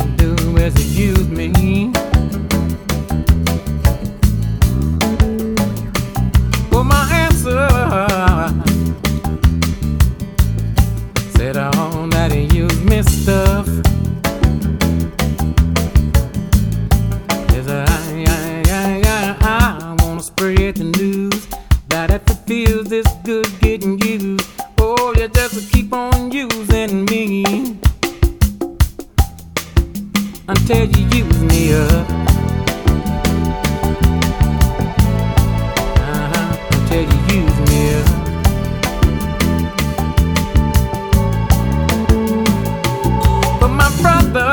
do is use me. For my answer, said all that he used me stuff. Yes, I wanna spread the news that if it feels this good getting used, oh, you just keep on using me until you use me up. Until you use me up. But my brother,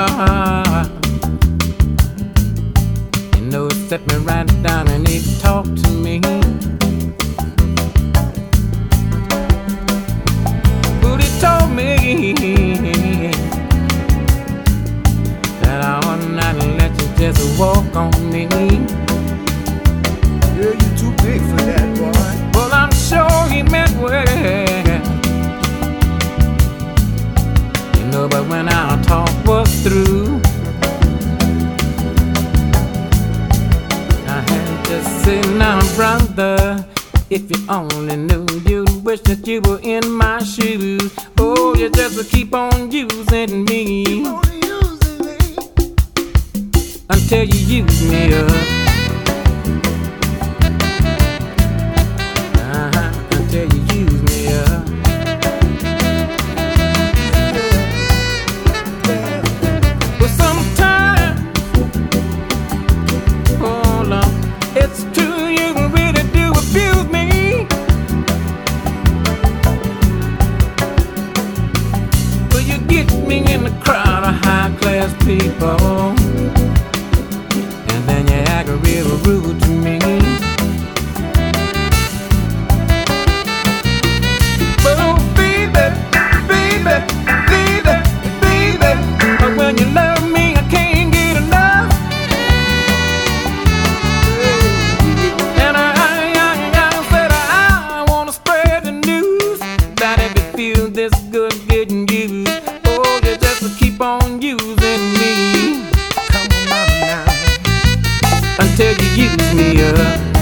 you know, he set me right down and he talked to me. But he told me that I ought not let you just walk on me. Girl, you too big for that, boy. Well, I'm sure he meant well, you know, but when our talk was through, I had to say, now, brother, if you only knew, you'd wish that you were in my shoes. Oh, you just keep on using me until you use me up. Until you use me up. But sometimes, oh Lord, it's true, you really do abuse me. But you get me in the crowd of high-class people, and then you act real rude to me. But oh baby, baby, baby, baby, but when you love me, I can't get enough. And I said I wanna spread the news that if it feels this good getting used, oh, you just keep on using me. Come on, mama, now. Until you use me up.